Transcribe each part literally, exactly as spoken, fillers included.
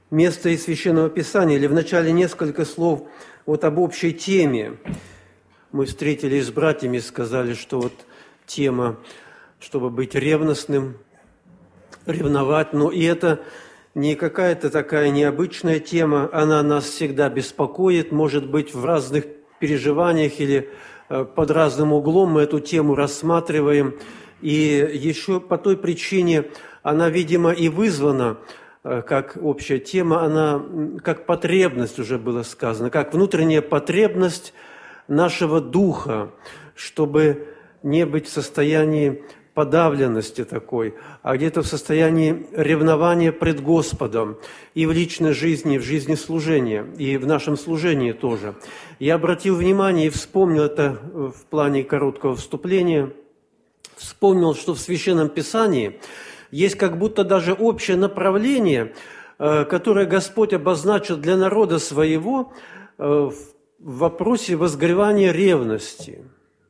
место из Священного Писания, или вначале несколько слов вот об общей теме. Мы встретились с братьями и сказали, что вот тема, чтобы быть ревностным, ревновать, но и это не какая-то такая необычная тема, она нас всегда беспокоит, может быть, в разных переживаниях или под разным углом мы эту тему рассматриваем. И еще по той причине она, видимо, и вызвана, как общая тема, она как потребность, уже было сказано, как внутренняя потребность нашего духа, чтобы не быть в состоянии подавленности такой, а где-то в состоянии ревнования пред Господом и в личной жизни, и в жизни служения, и в нашем служении тоже. Я обратил внимание и вспомнил это в плане короткого вступления, вспомнил, что в Священном Писании есть как будто даже общее направление, которое Господь обозначил для народа своего в вопросе возгоревания ревности.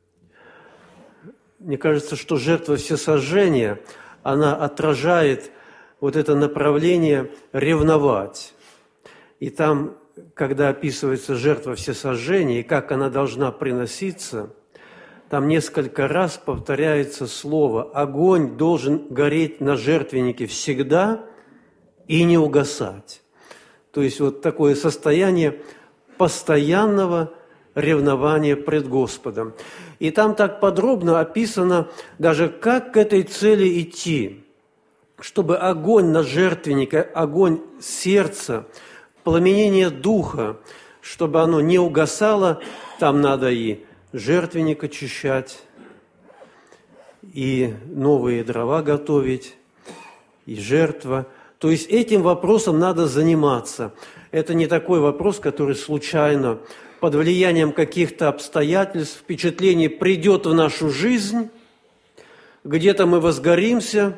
Мне кажется, что жертва всесожжения, она отражает вот это направление ревновать. И там, когда описывается жертва всесожжения и как она должна приноситься, там несколько раз повторяется слово «огонь должен гореть на жертвеннике всегда и не угасать». То есть вот такое состояние постоянного ревнования пред Господом. И там так подробно описано даже, как к этой цели идти, чтобы огонь на жертвеннике, огонь сердца, пламенение духа, чтобы оно не угасало, там надо и жертвенник очищать, и новые дрова готовить, и жертва. То есть этим вопросом надо заниматься. Это не такой вопрос, который случайно, под влиянием каких-то обстоятельств, впечатлений придет в нашу жизнь, где-то мы возгоримся,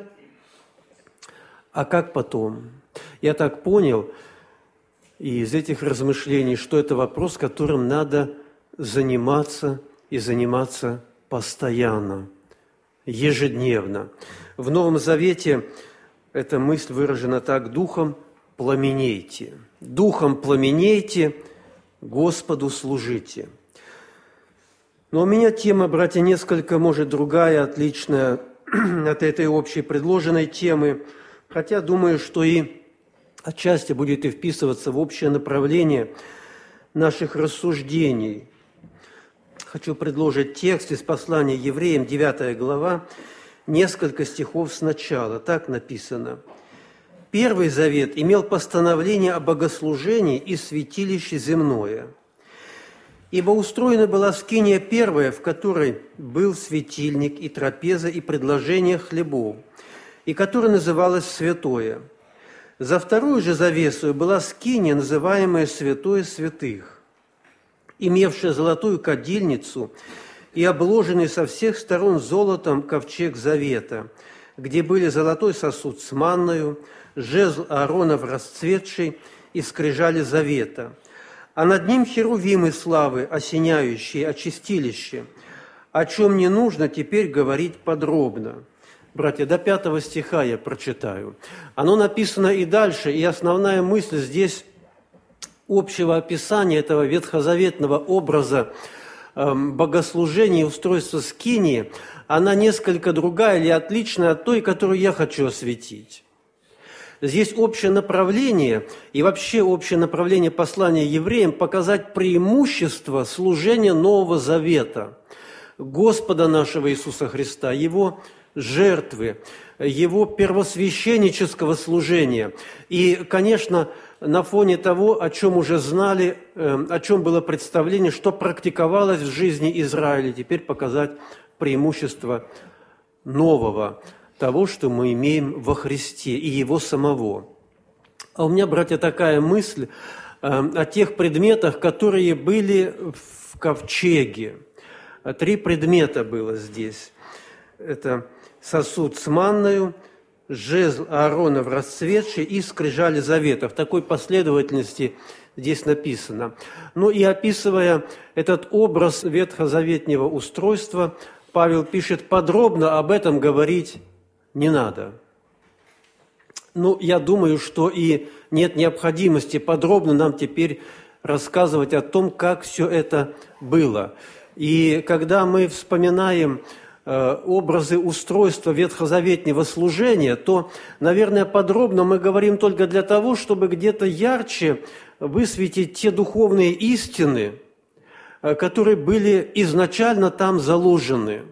а как потом? Я так понял из этих размышлений, что это вопрос, которым надо заниматься и заниматься постоянно, ежедневно. В Новом Завете эта мысль выражена так: «Духом пламенейте». «Духом пламенейте, Господу служите». Но у меня тема, братья, несколько, может, другая, отличная от этой общей предложенной темы, хотя думаю, что и отчасти будет и вписываться в общее направление наших рассуждений. Хочу предложить текст из послания Евреям, девятая глава, несколько стихов сначала. Так написано: «Первый завет имел постановление о богослужении и святилище земное. Ибо устроена была скиния первая, в которой был светильник и трапеза и предложение хлебов, и которая называлась святое. За вторую же завесою была скиния, называемая святое святых, имевшая золотую кадильницу и обложенный со всех сторон золотом ковчег завета, где были золотой сосуд с манною, жезл Ааронов расцветший и скрижали завета, а над ним херувимы славы, осеняющие очистилище, о чем не нужно теперь говорить подробно». Братья, до пятого стиха я прочитаю. Оно написано и дальше, и основная мысль здесь общего описания этого ветхозаветного образа э, богослужения и устройства скинии, она несколько другая или отличная от той, которую я хочу осветить. Здесь общее направление и вообще общее направление послания евреям показать преимущество служения Нового Завета, Господа нашего Иисуса Христа, Его жертвы, Его первосвященнического служения. И, конечно, на фоне того, о чем уже знали, о чем было представление, что практиковалось в жизни Израиля, теперь показать преимущество нового, того, что мы имеем во Христе и Его самого. А у меня, братья, такая мысль о тех предметах, которые были в ковчеге. Три предмета было здесь. Это сосуд с манною, жезл Ааронов расцветший и скрижали завета. В такой последовательности здесь написано. Ну и описывая этот образ ветхозаветнего устройства, Павел пишет: подробно об этом говорить не надо. Ну, я думаю, что и нет необходимости подробно нам теперь рассказывать о том, как все это было. И когда мы вспоминаем э, образы устройства ветхозаветнего служения, то, наверное, подробно мы говорим только для того, чтобы где-то ярче высветить те духовные истины, э, которые были изначально там заложены.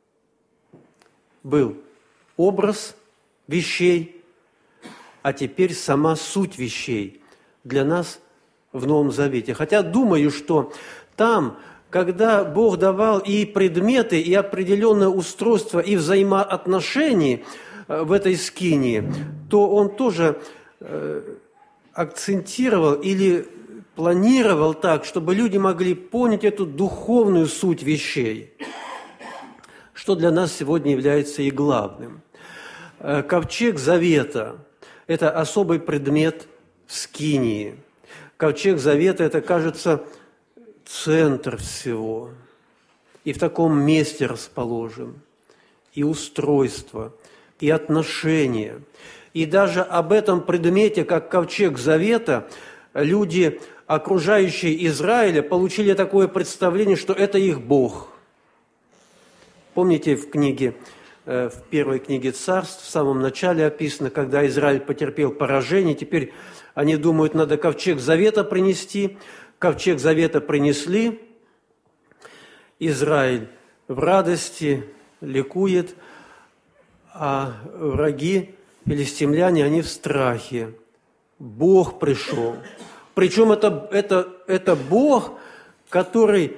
Был образ вещей, а теперь сама суть вещей для нас в Новом Завете. Хотя думаю, что там, когда Бог давал и предметы, и определенное устройство, и взаимоотношения в этой скинии, то Он тоже акцентировал или планировал так, чтобы люди могли понять эту духовную суть вещей, что для нас сегодня является и главным. Ковчег Завета – это особый предмет в скинии. Ковчег Завета – это, кажется, центр всего. И в таком месте расположен. И устройство, и отношения. И даже об этом предмете, как Ковчег Завета, люди, окружающие Израиля, получили такое представление, что это их Бог. Помните в книге, в первой книге Царств, в самом начале описано, когда Израиль потерпел поражение, теперь они думают, надо Ковчег Завета принести. Ковчег Завета принесли. Израиль в радости ликует, а враги, филистимляне, они в страхе. Бог пришел. Причем это, это, это Бог, который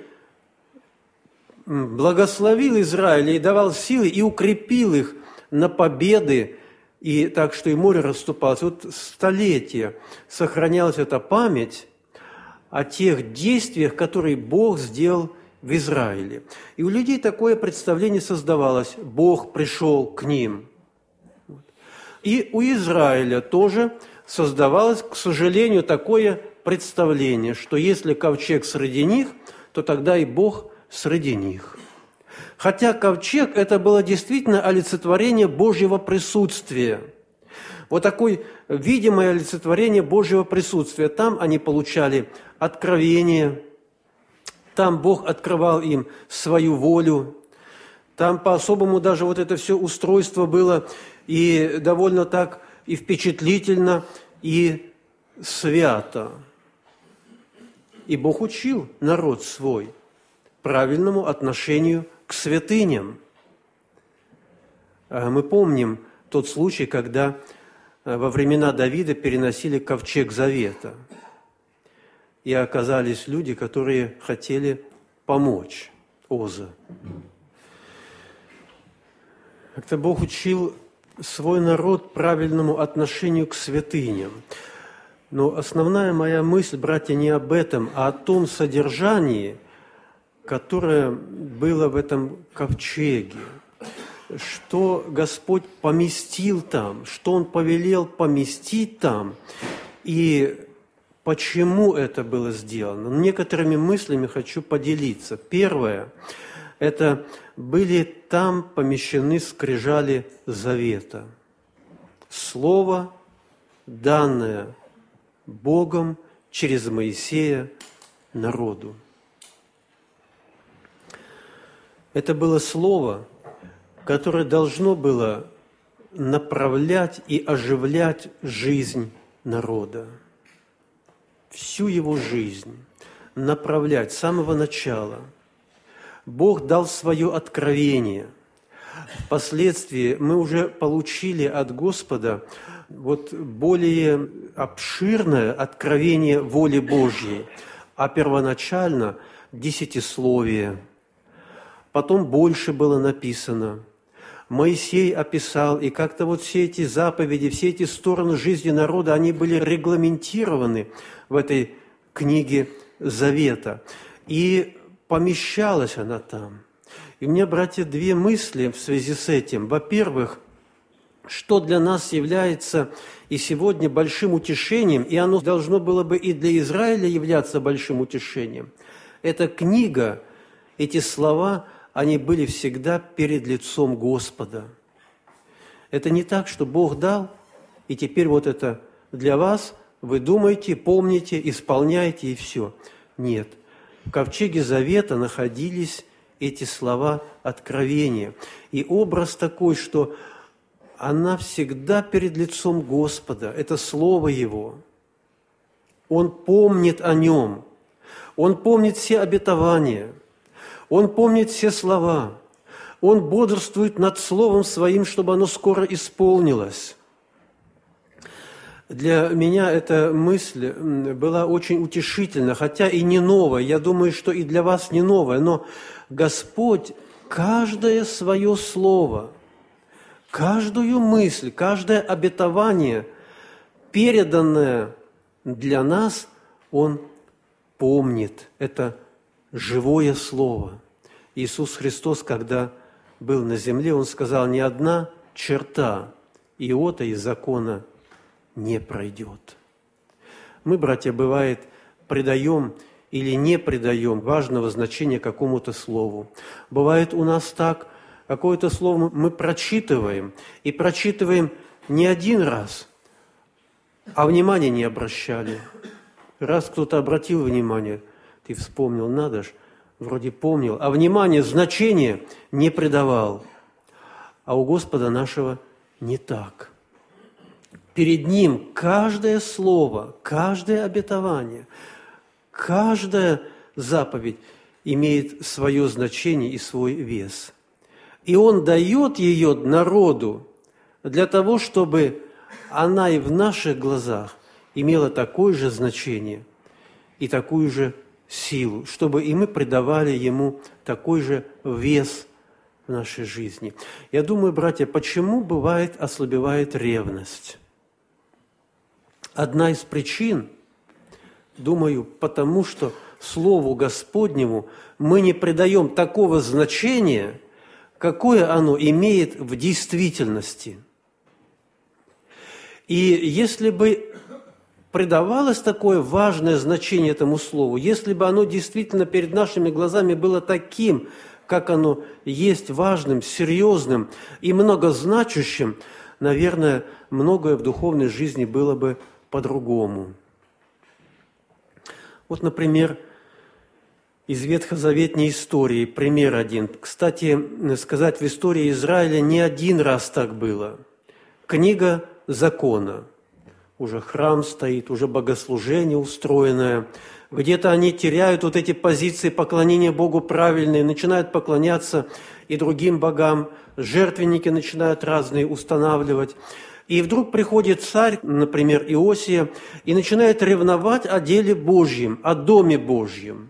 благословил Израиля и давал силы, и укрепил их на победы, и так, что и море расступалось. Вот столетия сохранялась эта память о тех действиях, которые Бог сделал в Израиле. И у людей такое представление создавалось. Бог пришел к ним. И у Израиля тоже создавалось, к сожалению, такое представление, что если ковчег среди них, то тогда и Бог среди них. Хотя ковчег – это было действительно олицетворение Божьего присутствия. Вот такое видимое олицетворение Божьего присутствия. Там они получали откровение, там Бог открывал им свою волю, там по-особому даже вот это все устройство было и довольно так и впечатлительно, и свято. И Бог учил народ свой правильному отношению к святыням. Мы помним тот случай, когда во времена Давида переносили ковчег Завета. И оказались люди, которые хотели помочь Оза. Как-то Бог учил свой народ правильному отношению к святыням. Но основная моя мысль, братья, не об этом, а о том содержании, которое было в этом ковчеге, что Господь поместил там, что Он повелел поместить там, и почему это было сделано. Некоторыми мыслями хочу поделиться. Первое – это были там помещены скрижали завета. Слово, данное Богом через Моисея народу. Это было слово, которое должно было направлять и оживлять жизнь народа. Всю его жизнь направлять с самого начала. Бог дал свое откровение. Впоследствии мы уже получили от Господа вот более обширное откровение воли Божьей, а первоначально десятисловие. Потом больше было написано. Моисей описал, и как-то вот все эти заповеди, все эти стороны жизни народа, они были регламентированы в этой книге Завета. И помещалась она там. И у меня, братья, две мысли в связи с этим. Во-первых, что для нас является и сегодня большим утешением, и оно должно было бы и для Израиля являться большим утешением. Эта книга, эти слова, они были всегда перед лицом Господа. Это не так, что Бог дал, и теперь вот это для вас, вы думаете, помните, исполняете и все. Нет. В ковчеге Завета находились эти слова откровения. И образ такой, что она всегда перед лицом Господа, это Слово Его. Он помнит о Нем, Он помнит все обетования, Он помнит все слова, Он бодрствует над Словом Своим, чтобы оно скоро исполнилось. Для меня эта мысль была очень утешительна, хотя и не новая. Я думаю, что и для вас не новая, но Господь каждое свое слово, каждую мысль, каждое обетование, переданное для нас, Он помнит. Это живое слово. Иисус Христос, когда был на земле, Он сказал, ни одна черта иота из закона не пройдет. Мы, братья, бывает, придаем или не придаем важного значения какому-то слову. Бывает у нас так, какое-то слово мы прочитываем, и прочитываем не один раз, а внимания не обращали. Раз кто-то обратил внимание, ты вспомнил, надо ж, вроде помнил, а внимание, значение не придавал. А у Господа нашего не так. Перед Ним каждое слово, каждое обетование, каждая заповедь имеет свое значение и свой вес. И Он дает ее народу для того, чтобы она и в наших глазах имела такое же значение и такую же силу, чтобы и мы придавали Ему такой же вес в нашей жизни. Я думаю, братья, почему бывает ослабевает ревность? Одна из причин, думаю, потому что Слову Господнему мы не придаем такого значения, какое оно имеет в действительности. И если бы придавалось такое важное значение этому Слову, если бы оно действительно перед нашими глазами было таким, как оно есть, важным, серьезным и многозначащим, наверное, многое в духовной жизни было бы по-другому. Вот, например, из ветхозаветной истории, пример один. Кстати, сказать, в истории Израиля не один раз так было. Книга Закона. Уже храм стоит, уже богослужение устроенное. Где-то они теряют вот эти позиции поклонения Богу правильные, начинают поклоняться и другим богам, жертвенники начинают разные устанавливать. И вдруг приходит царь, например, Иосия, и начинает ревновать о деле Божьем, о Доме Божьем.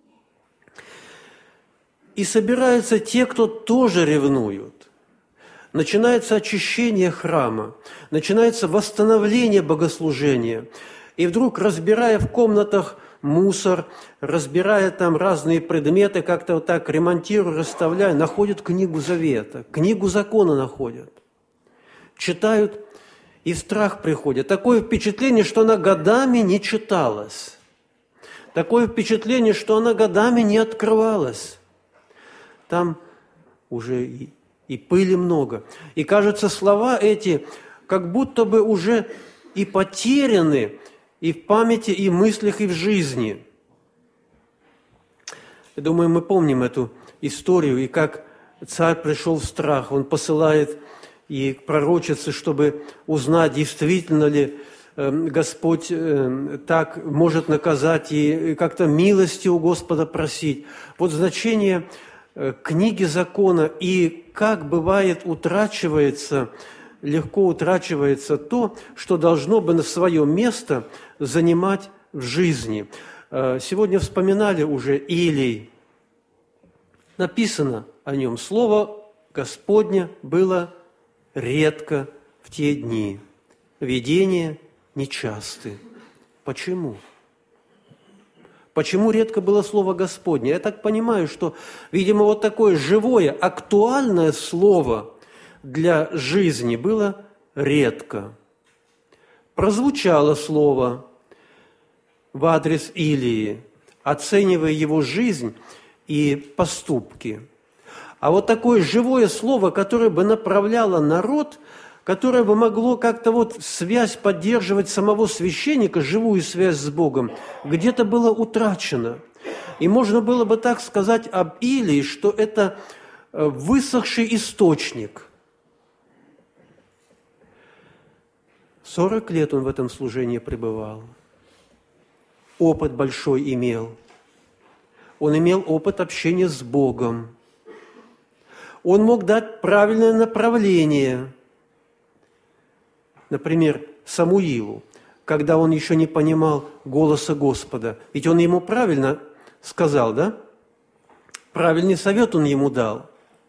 И собираются те, кто тоже ревнуют. Начинается очищение храма, начинается восстановление богослужения. И вдруг, разбирая в комнатах мусор, разбирая там разные предметы, как-то вот так ремонтируя, расставляя, находят книгу Завета, книгу Закона находят. Читают, и в страх приходит. Такое впечатление, что она годами не читалась. Такое впечатление, что она годами не открывалась. Там уже и, и пыли много. И, кажется, слова эти как будто бы уже и потеряны и в памяти, и в мыслях, и в жизни. Я думаю, мы помним эту историю, и как царь пришел в страх. Он посылает и пророчицы, чтобы узнать, действительно ли Господь так может наказать и как-то милости у Господа просить. Вот значение книги закона и как бывает утрачивается, легко утрачивается то, что должно бы на свое место занимать в жизни. Сегодня вспоминали уже Илий. Написано о нем, слово Господне было редко в те дни, видения нечасты. Почему? Почему редко было слово Господне? Я так понимаю, что, видимо, вот такое живое, актуальное слово для жизни было редко. Прозвучало слово в адрес Илии, оценивая его жизнь и поступки. А вот такое живое слово, которое бы направляло народ которое бы могло как-то вот связь поддерживать самого священника, живую связь с Богом, где-то было утрачено. И можно было бы так сказать об Илии, что это высохший источник. Сорок лет он в этом служении пребывал. Опыт большой имел. Он имел опыт общения с Богом. Он мог дать правильное направление. Например, Самуилу, когда он еще не понимал голоса Господа. Ведь он ему правильно сказал, да? Правильный совет он ему дал.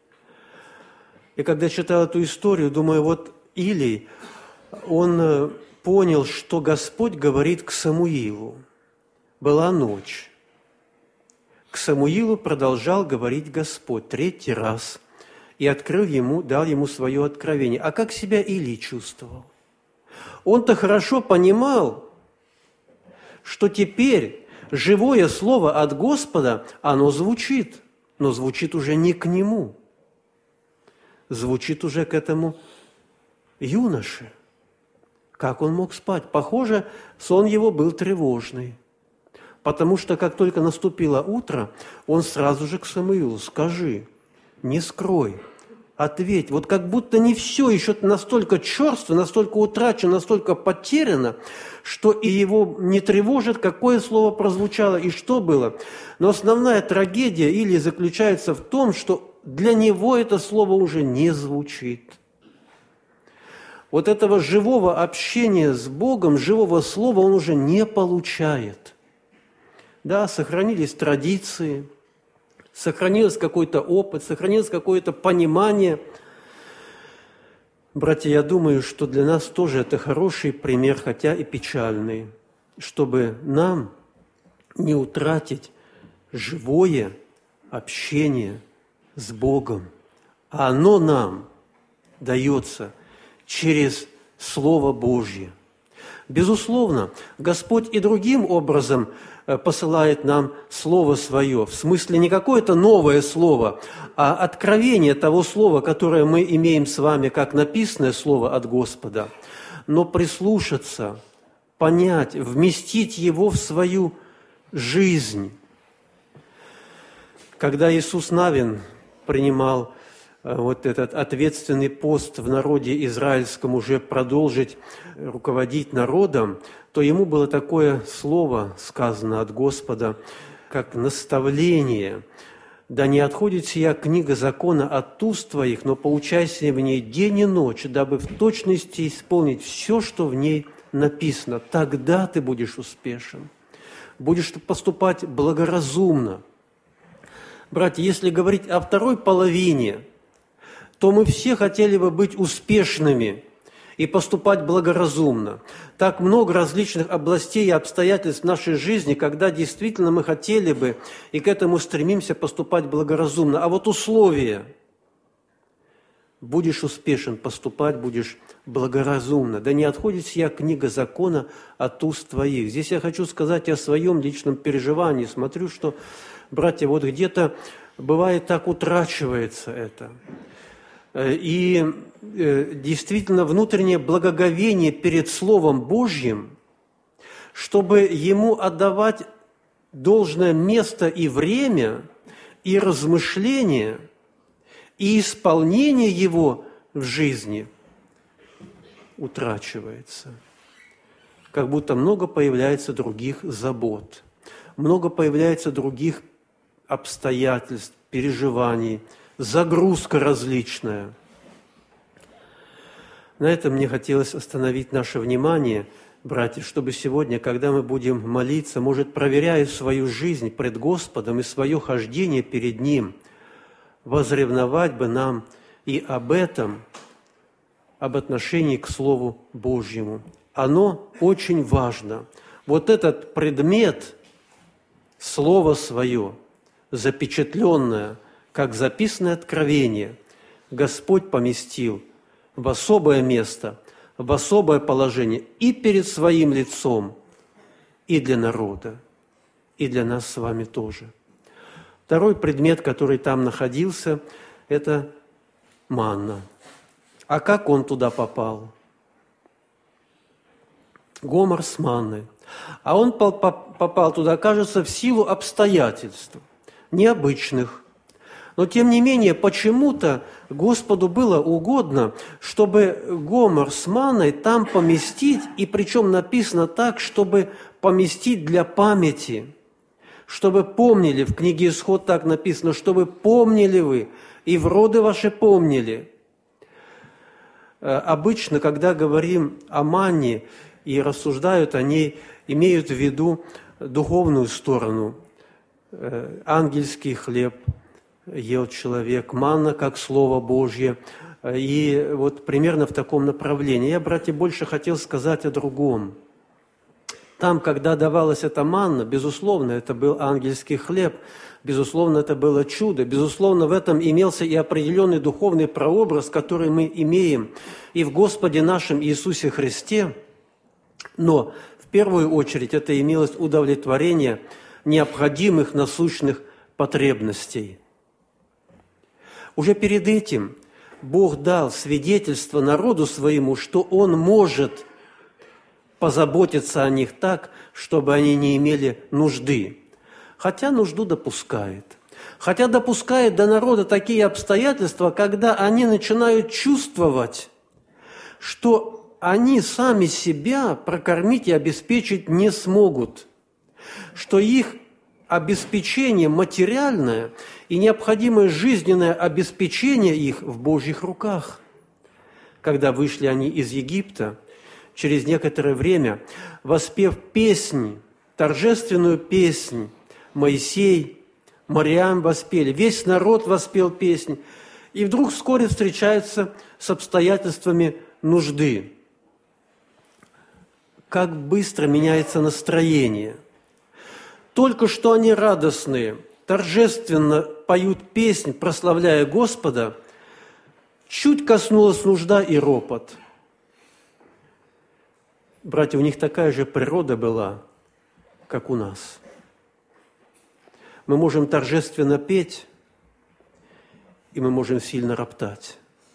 И когда читал эту историю, думаю, вот Илий, он понял, что Господь говорит к Самуилу. Была ночь. К Самуилу продолжал говорить Господь третий раз и открыл ему, дал ему свое откровение. А как себя Илий чувствовал? Он-то хорошо понимал, что теперь живое слово от Господа, оно звучит, но звучит уже не к нему, звучит уже к этому юноше. Как он мог спать? Похоже, сон его был тревожный. Потому что, как только наступило утро, он сразу же к Самуилу: скажи, не скрой, ответь. Вот как будто не все еще настолько черство, настолько утрачено, настолько потеряно, что и его не тревожит, какое слово прозвучало и что было. Но основная трагедия Илии заключается в том, что для него это слово уже не звучит. Вот этого живого общения с Богом, живого слова он уже не получает. Да, сохранились традиции, сохранился какой-то опыт, сохранилось какое-то понимание. Братья, я думаю, что для нас тоже это хороший пример, хотя и печальный, чтобы нам не утратить живое общение с Богом. А оно нам дается через Слово Божье. Безусловно, Господь и другим образом посылает нам Слово Свое. В смысле не какое-то новое Слово, а откровение того Слова, которое мы имеем с вами, как написанное Слово от Господа. Но прислушаться, понять, вместить его в свою жизнь. Когда Иисус Навин принимал вот этот ответственный пост в народе израильском, уже продолжить руководить народом, то ему было такое слово сказано от Господа, как наставление: «Да не отходит сия книга закона от уст твоих, но поучайся в ней день и ночь, дабы в точности исполнить все, что в ней написано. Тогда ты будешь успешен, будешь поступать благоразумно». Братья, если говорить о второй половине, то мы все хотели бы быть успешными и поступать благоразумно. Так много различных областей и обстоятельств в нашей жизни, когда действительно мы хотели бы и к этому стремимся поступать благоразумно. А вот условия: будешь успешен, поступать будешь благоразумно. Да не отходит сия книга закона от уст твоих. Здесь я хочу сказать о своем личном переживании. Смотрю, что, братья, вот где-то бывает так утрачивается это. И действительно внутреннее благоговение перед Словом Божьим, чтобы ему отдавать должное место и время, и размышление, и исполнение его в жизни утрачивается. Как будто много появляется других забот, много появляется других обстоятельств, переживаний, загрузка различная. На этом мне хотелось остановить наше внимание, братья, чтобы сегодня, когда мы будем молиться, может, проверяя свою жизнь пред Господом и свое хождение перед Ним, возревновать бы нам и об этом, об отношении к Слову Божьему. Оно очень важно. Вот этот предмет, Слово Свое, запечатленное, как записанное откровение, Господь поместил в особое место, в особое положение и перед своим лицом, и для народа, и для нас с вами тоже. Второй предмет, который там находился, это манна. А как он туда попал? Гомор с манной. А он попал туда, кажется, в силу обстоятельств, необычных. Но, тем не менее, почему-то Господу было угодно, чтобы гомор с манной там поместить, и причем написано так, чтобы поместить для памяти, чтобы помнили, в книге Исход так написано, чтобы помнили вы, и в роды ваши помнили. Обычно, когда говорим о манне и рассуждают о ней, имеют в виду духовную сторону. Ангельский хлеб ел человек, манна как Слово Божье. И вот примерно в таком направлении. Я, братья, больше хотел сказать о другом. Там, когда давалась эта манна, безусловно, это был ангельский хлеб, безусловно, это было чудо, безусловно, в этом имелся и определенный духовный прообраз, который мы имеем и в Господе нашем Иисусе Христе, но в первую очередь это имелось удовлетворение необходимых насущных потребностей. Уже перед этим Бог дал свидетельство народу своему, что Он может позаботиться о них так, чтобы они не имели нужды. Хотя нужду допускает. Хотя допускает до народа такие обстоятельства, когда они начинают чувствовать, что они сами себя прокормить и обеспечить не смогут, что их обеспечение материальное и необходимое жизненное обеспечение их в Божьих руках. Когда вышли они из Египта, через некоторое время, воспев песни, торжественную песнь, Моисей, Мариам воспели, весь народ воспел песнь, и вдруг вскоре встречается с обстоятельствами нужды. Как быстро меняется настроение. Только что они радостные, торжественно поют песнь, прославляя Господа, чуть коснулась нужда и ропот. Братья, у них такая же природа была, как у нас. Мы можем торжественно петь, и мы можем сильно роптать.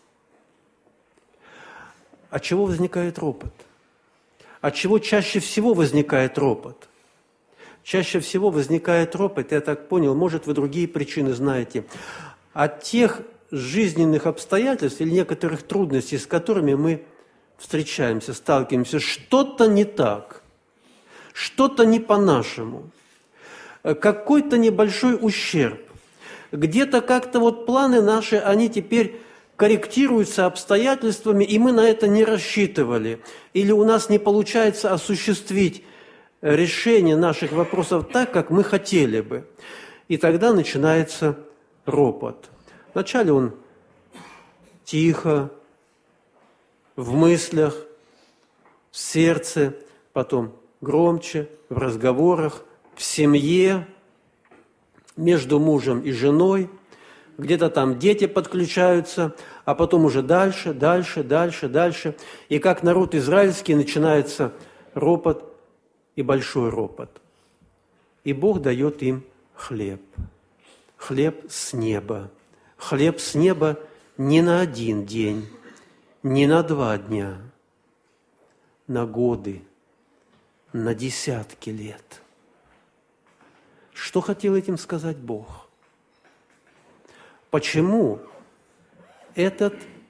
От чего возникает ропот? От чего чаще всего возникает ропот? Чаще всего возникает ропот, я так понял, может, вы другие причины знаете, от тех жизненных обстоятельств или некоторых трудностей, с которыми мы встречаемся, сталкиваемся. Что-то не так, что-то не по-нашему, какой-то небольшой ущерб. Где-то как-то вот планы наши, они теперь корректируются обстоятельствами, и мы на это не рассчитывали. Или у нас не получается осуществить решение наших вопросов так, как мы хотели бы. И тогда начинается ропот. Вначале он тихо, в мыслях, в сердце, потом громче, в разговорах, в семье, между мужем и женой, где-то там дети подключаются, а потом уже дальше, дальше, дальше, дальше. И как народ израильский начинается ропот и большой ропот. И Бог дает им хлеб. Хлеб с неба. Хлеб с неба не на один день, не на два дня, на годы, на десятки лет. Что хотел этим сказать Бог? Почему этот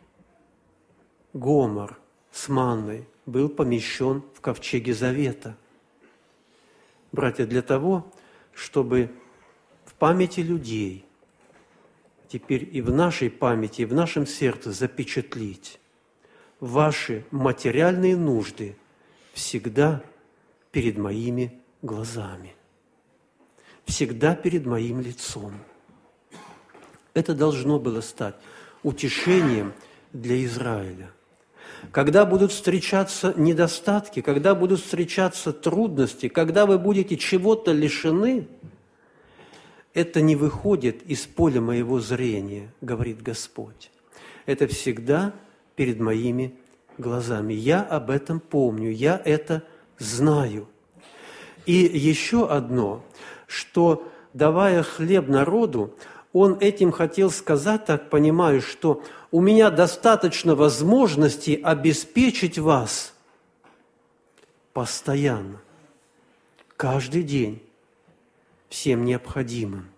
гомор с манной был помещен в ковчеге завета? Братья, для того, чтобы в памяти людей, теперь и в нашей памяти, и в нашем сердце запечатлить ваши материальные нужды всегда перед моими глазами, всегда перед моим лицом. Это должно было стать утешением для Израиля. Когда будут встречаться недостатки, когда будут встречаться трудности, когда вы будете чего-то лишены, это не выходит из поля моего зрения, говорит Господь. Это всегда перед моими глазами. Я об этом помню, я это знаю. И еще одно, что, давая хлеб народу, он этим хотел сказать, так понимаю, что у меня достаточно возможностей обеспечить вас постоянно, каждый день, всем необходимым.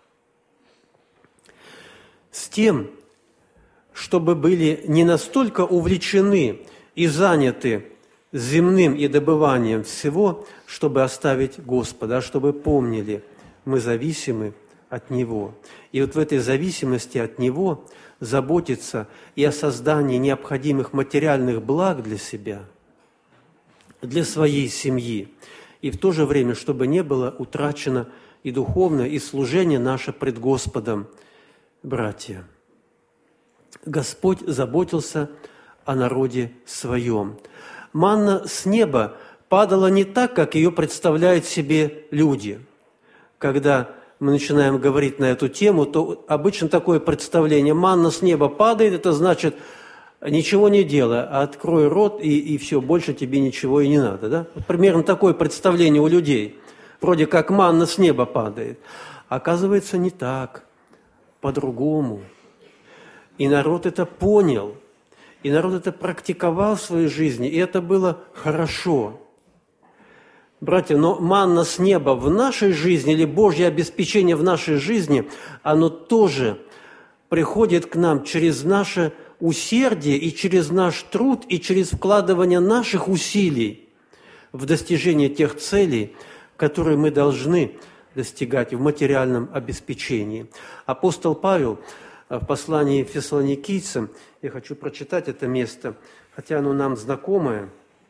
С тем, чтобы были не настолько увлечены и заняты земным и добыванием всего, чтобы оставить Господа, а чтобы помнили, мы зависимы от Него. И вот в этой зависимости от Него заботиться и о создании необходимых материальных благ для себя, для своей семьи, и в то же время, чтобы не было утрачено и духовное, и служение наше пред Господом, братья. Господь заботился о народе своем. Манна с неба падала не так, как ее представляют себе люди. Когда мы начинаем говорить на эту тему, то обычно такое представление: манна с неба падает, это значит, ничего не делай, а открой рот, и, и все, больше тебе ничего и не надо. Да? Вот примерно такое представление у людей. Вроде как манна с неба падает. Оказывается, не так, по-другому. И народ это понял, и народ это практиковал в своей жизни, и это было хорошо. Братья, но манна с неба в нашей жизни, или Божье обеспечение в нашей жизни, оно тоже приходит к нам через наше усердие и через наш труд, и через вкладывание наших усилий в достижение тех целей, которые мы должны достигать в материальном обеспечении. Апостол Павел в послании Фессалоникийцам, я хочу прочитать это место, хотя оно нам знакомое.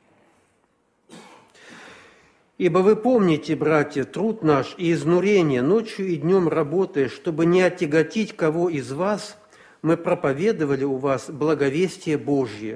«Ибо вы помните, братья, труд наш и изнурение, ночью и днем работая, чтобы не отяготить кого из вас, мы проповедовали у вас благовестие Божье».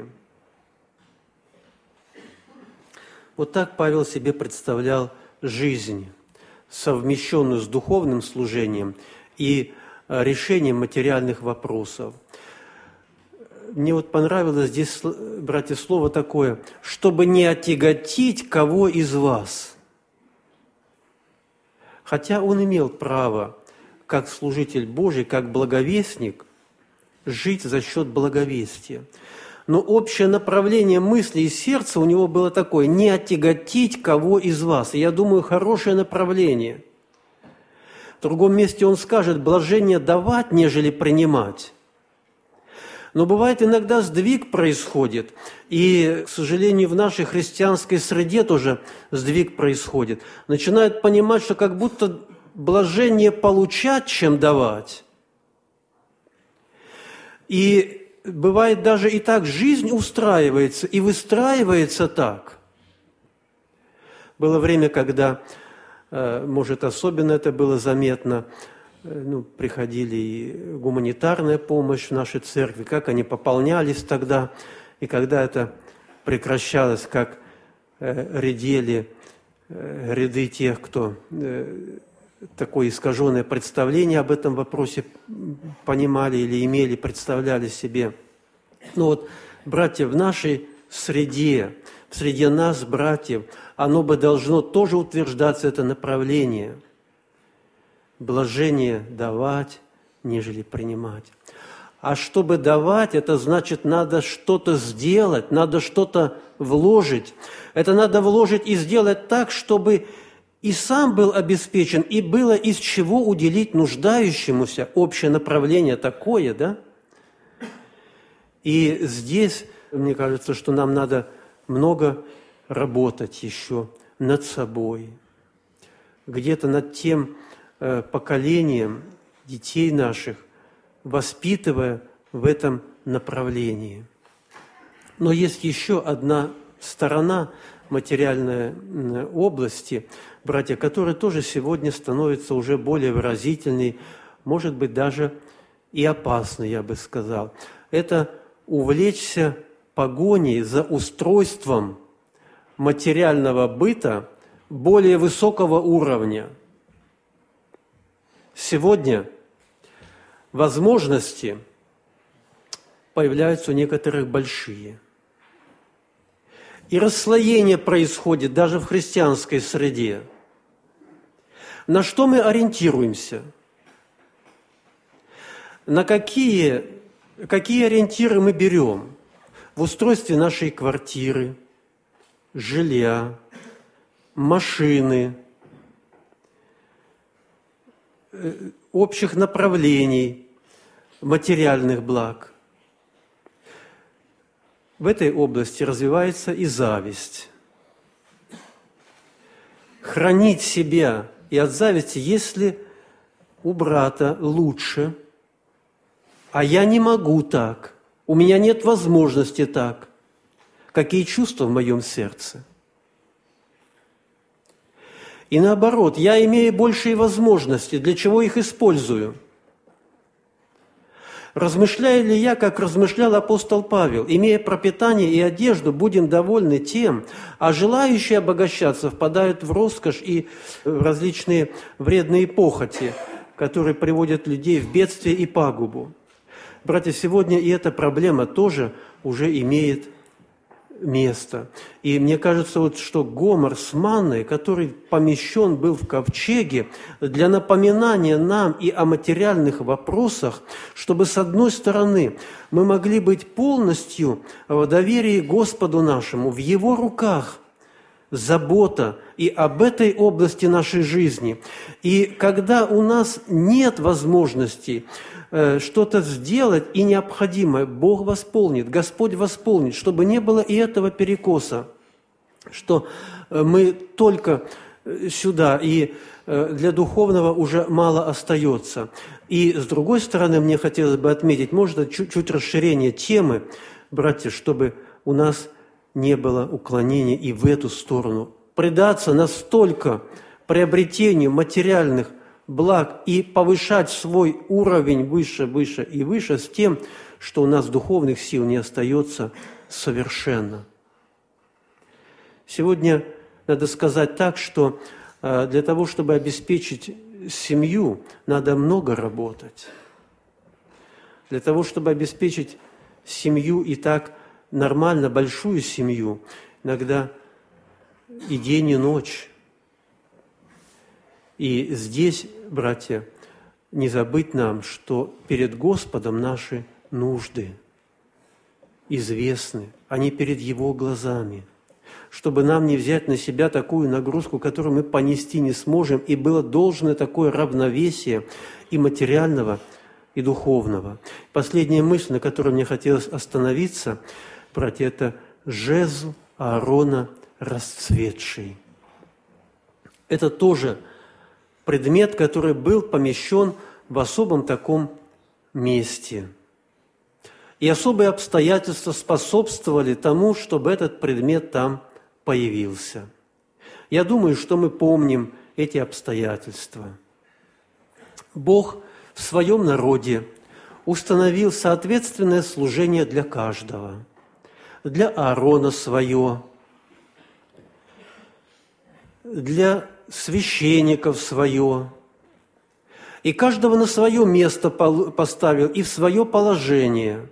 Вот так Павел себе представлял жизнь, совмещенную с духовным служением и решением материальных вопросов. Мне вот понравилось здесь, братья, слово такое: «чтобы не отяготить кого из вас». Хотя он имел право, как служитель Божий, как благовестник, жить за счет благовестия. Но общее направление мысли и сердца у него было такое: не отяготить кого из вас. И я думаю, хорошее направление. В другом месте он скажет: блажение давать, нежели принимать. Но бывает иногда сдвиг происходит, и, к сожалению, в нашей христианской среде тоже сдвиг происходит. Начинают понимать, что как будто блажение получать, чем давать. И бывает даже и так жизнь устраивается, и выстраивается так. Было время, когда, может, особенно это было заметно, ну, приходили и гуманитарная помощь в нашей церкви, как они пополнялись тогда, и когда это прекращалось, как э, редели э, ряды тех, кто э, такое искаженное представление об этом вопросе понимали или имели, представляли себе. Но вот, братья, в нашей среде, в среде нас, братьев, оно бы должно тоже утверждаться, это направление. Блажение давать, нежели принимать. А чтобы давать, это значит, надо что-то сделать, надо что-то вложить. Это надо вложить и сделать так, чтобы и сам был обеспечен, и было из чего уделить нуждающемуся. Общее направление такое, да? И здесь, мне кажется, что нам надо много работать еще над собой, где-то над тем поколением детей наших, воспитывая в этом направлении. Но есть еще одна сторона материальной области, братья, которая тоже сегодня становится уже более выразительной, может быть, даже и опасной, я бы сказал. Это увлечься погоней за устройством материального быта более высокого уровня. Сегодня возможности появляются у некоторых большие. И расслоение происходит даже в христианской среде. На что мы ориентируемся? на какие, какие ориентиры мы берем в устройстве нашей квартиры, жилья, машины, общих направлений, материальных благ. В этой области развивается и зависть. Хранить себя и от зависти, если у брата лучше, а я не могу так, у меня нет возможности так. Какие чувства в моем сердце? И наоборот, я имею большие возможности, для чего их использую? Размышляю ли я, как размышлял апостол Павел, имея пропитание и одежду, будем довольны тем, а желающие обогащаться впадают в роскошь и в различные вредные похоти, которые приводят людей в бедствие и пагубу. Братья, сегодня и эта проблема тоже уже имеет место. И мне кажется, вот, что Гомер с манной, который помещен был в ковчеге, для напоминания нам и о материальных вопросах, чтобы, с одной стороны, мы могли быть полностью в доверии Господу нашему, в Его руках, забота и об этой области нашей жизни. И когда у нас нет возможности что-то сделать и необходимое, Бог восполнит, Господь восполнит, чтобы не было и этого перекоса, что мы только сюда, и для духовного уже мало остается. И с другой стороны, мне хотелось бы отметить, может, чуть-чуть расширение темы, братья, чтобы у нас не было уклонения и в эту сторону. Предаться настолько приобретению материальных благ и повышать свой уровень выше, выше и выше с тем, что у нас духовных сил не остается совершенно. Сегодня надо сказать так, что для того, чтобы обеспечить семью, надо много работать. Для того, чтобы обеспечить семью и так нормально, большую семью, иногда и день, и ночь. И здесь, братья, не забыть нам, что перед Господом наши нужды известны, они перед Его глазами, чтобы нам не взять на себя такую нагрузку, которую мы понести не сможем, и было должное такое равновесие и материального, и духовного. Последняя мысль, на которой мне хотелось остановиться, братья, это жезл Аарона расцветший. Это тоже предмет, который был помещен в особом таком месте. И особые обстоятельства способствовали тому, чтобы этот предмет там появился. Я думаю, что мы помним эти обстоятельства. Бог в своем народе установил соответственное служение для каждого. Для Аарона свое, для священников свое, и каждого на свое место поставил и в свое положение.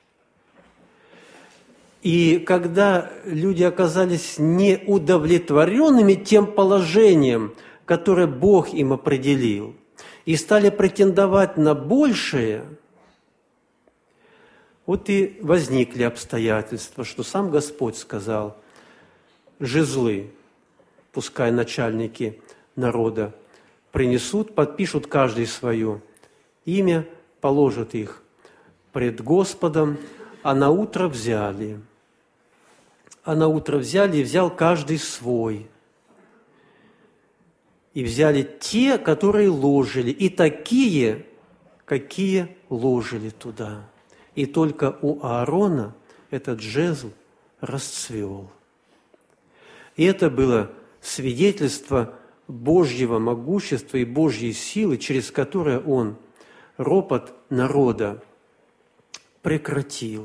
И когда люди оказались неудовлетворенными тем положением, которое Бог им определил, и стали претендовать на большее, вот и возникли обстоятельства, что сам Господь сказал: жезлы пускай начальники народа принесут, подпишут каждый свое имя, положат их пред Господом, а на утро взяли. А на утро взяли, и взял каждый свой. И взяли те, которые ложили, и такие, какие ложили туда. И только у Аарона этот жезл расцвел. И это было свидетельство Божьего могущества и Божьей силы, через которое он ропот народа прекратил.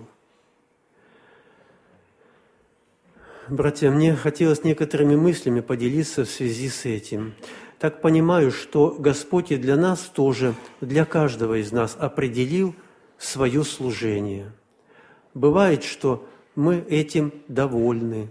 Братья, мне хотелось некоторыми мыслями поделиться в связи с этим. Так понимаю, что Господь и для нас тоже, для каждого из нас определил свое служение. Бывает, что мы этим довольны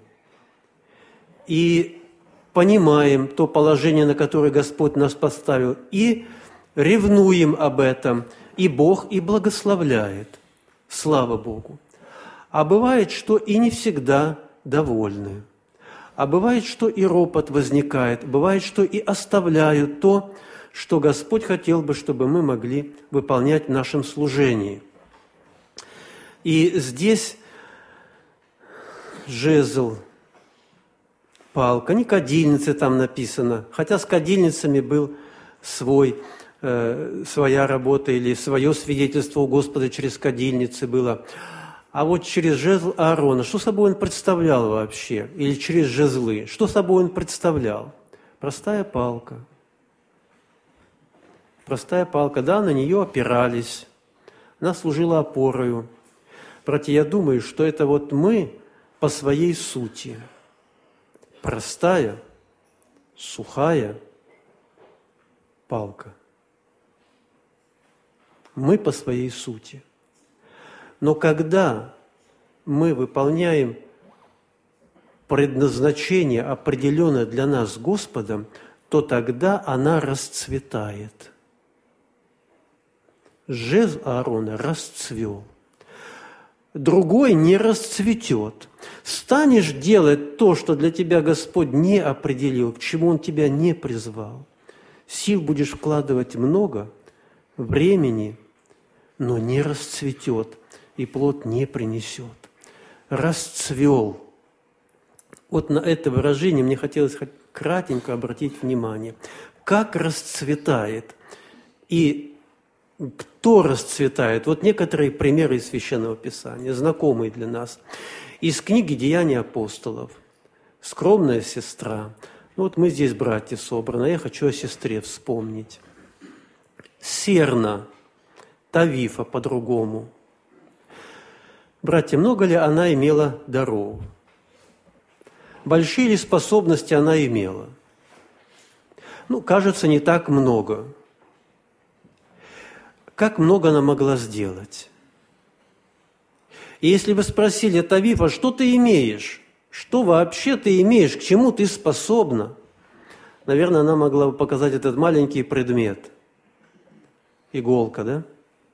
и понимаем то положение, на которое Господь нас поставил, и ревнуем об этом, и Бог и благословляет. Слава Богу. А бывает, что и не всегда довольны. А бывает, что и ропот возникает. Бывает, что и оставляют то, что Господь хотел бы, чтобы мы могли выполнять в нашем служении. И здесь жезл, палка, не кадильница там написано, хотя с кадильницами был свой, э, своя работа или свое свидетельство у Господа через кадильницы было. А вот через жезл Аарона, что собой он представлял вообще? Или через жезлы, что собой он представлял? Простая палка. Простая палка, да, на нее опирались, она служила опорою. Братья, я думаю, что это вот мы по своей сути. Простая, сухая палка. Мы по своей сути. Но когда мы выполняем предназначение, определенное для нас Господом, то тогда она расцветает. Жезл Аарона расцвел. Другой не расцветет. Станешь делать то, что для тебя Господь не определил, к чему Он тебя не призвал. Сил будешь вкладывать много, времени, но не расцветет и плод не принесет. Расцвел. Вот на это выражение мне хотелось хоть кратенько обратить внимание. Как расцветает и кто расцветает? Вот некоторые примеры из Священного Писания, знакомые для нас. Из книги «Деяния апостолов». Скромная сестра. Ну вот мы здесь, братья, собраны, я хочу о сестре вспомнить. Серна, Тавифа по-другому. Братья, много ли она имела даров? Большие ли способности она имела? Ну, кажется, не так много. Как много она могла сделать? И если бы спросили Тавифа, что ты имеешь? Что вообще ты имеешь? К чему ты способна? Наверное, она могла бы показать этот маленький предмет. Иголка, да?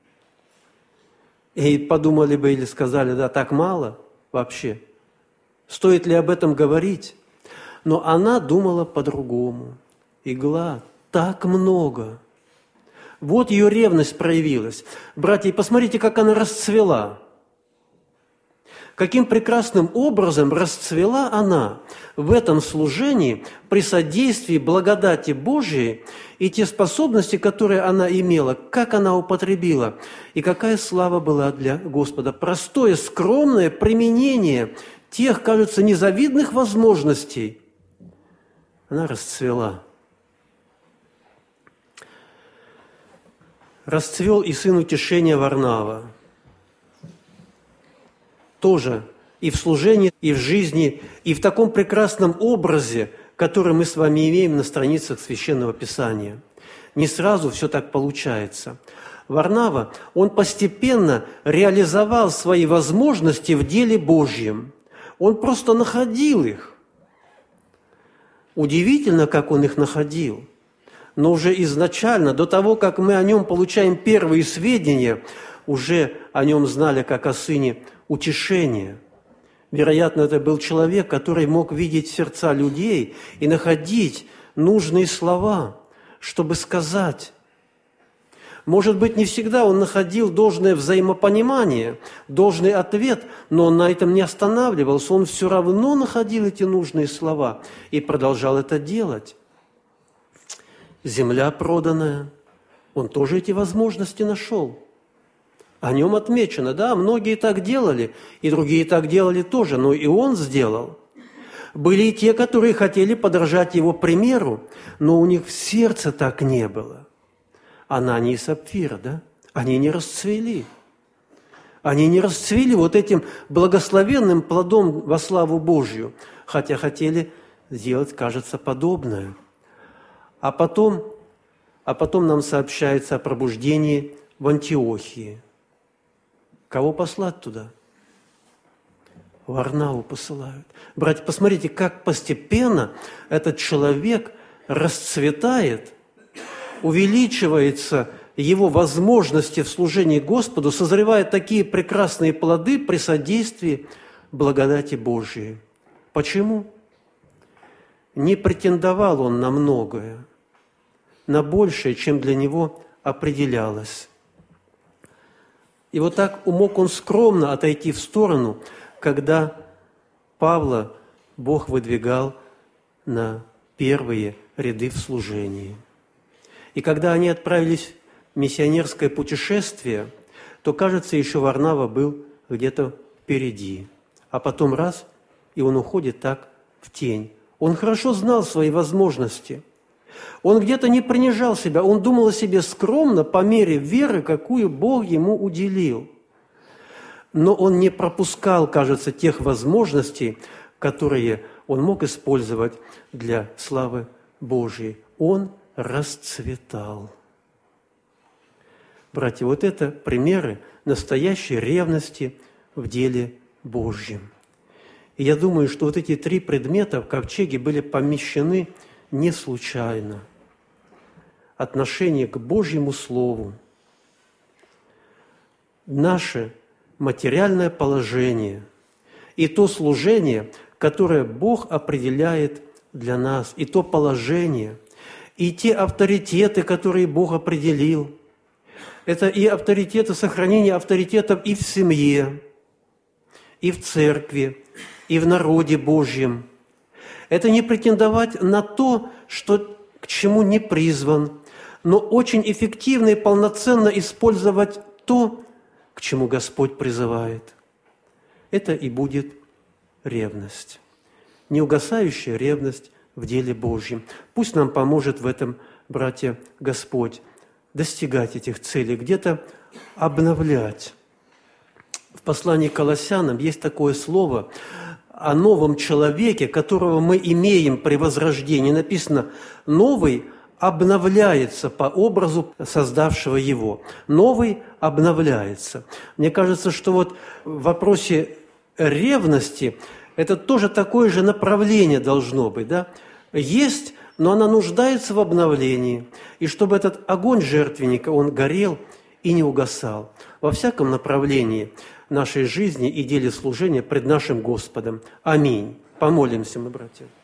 И подумали бы или сказали, да, так мало вообще. Стоит ли об этом говорить? Но она думала по-другому. Игла, так много. Вот ее ревность проявилась. Братья, посмотрите, как она расцвела. Каким прекрасным образом расцвела она в этом служении при содействии благодати Божией и те способности, которые она имела, как она употребила, и какая слава была для Господа. Простое, скромное применение тех, кажется, незавидных возможностей. Она расцвела. Расцвел и сын утешения Варнава. Тоже и в служении, и в жизни, и в таком прекрасном образе, который мы с вами имеем на страницах Священного Писания. Не сразу все так получается. Варнава, он постепенно реализовал свои возможности в деле Божьем. Он просто находил их. Удивительно, как он их находил. Но уже изначально, до того, как мы о нем получаем первые сведения, уже о нем знали как о сыне утешения. Вероятно, это был человек, который мог видеть сердца людей и находить нужные слова, чтобы сказать. Может быть, не всегда он находил должное взаимопонимание, должный ответ, но он на этом не останавливался. Он все равно находил эти нужные слова и продолжал это делать. Земля проданная, он тоже эти возможности нашел. О нем отмечено, да, многие так делали, и другие так делали тоже, но и он сделал. Были и те, которые хотели подражать его примеру, но у них в сердце так не было. Анания и Сапфира, да, они не расцвели. Они не расцвели вот этим благословенным плодом во славу Божью, хотя хотели сделать, кажется, подобное. А потом, а потом нам сообщается о пробуждении в Антиохии. Кого послать туда? Варнаву посылают. Братья, посмотрите, как постепенно этот человек расцветает, увеличивается его возможности в служении Господу созревают такие прекрасные плоды при содействии благодати Божией. Почему? Не претендовал он на многое, на большее, чем для него определялось. И вот так мог он скромно отойти в сторону, когда Павла Бог выдвигал на первые ряды в служении. И когда они отправились в миссионерское путешествие, то, кажется, еще Варнава был где-то впереди. А потом раз, и он уходит так в тень. Он хорошо знал свои возможности. Он где-то не принижал себя, он думал о себе скромно по мере веры, какую Бог ему уделил. Но он не пропускал, кажется, тех возможностей, которые он мог использовать для славы Божьей. Он расцветал. Братья, вот это примеры настоящей ревности в деле Божьем. И я думаю, что вот эти три предмета в ковчеге были помещены не случайно. Отношение к Божьему Слову, наше материальное положение и то служение, которое Бог определяет для нас, и то положение, и те авторитеты, которые Бог определил. Это и авторитеты, сохранение авторитетов и в семье, и в церкви, и в народе Божьем. Это не претендовать на то, что, к чему не призван, но очень эффективно и полноценно использовать то, к чему Господь призывает. Это и будет ревность. Неугасающая ревность в деле Божьем. Пусть нам поможет в этом, братья, Господь, достигать этих целей, где-то обновлять. В послании к Колоссянам есть такое слово о новом человеке, которого мы имеем при возрождении. Написано: «Новый обновляется по образу создавшего его». Новый обновляется. Мне кажется, что вот в вопросе ревности это тоже такое же направление должно быть. Да? Есть, но она нуждается в обновлении. И чтобы этот огонь жертвенника, он горел и не угасал. Во всяком направлении нашей жизни и деле служения пред нашим Господом. Аминь. Помолимся мы, братья.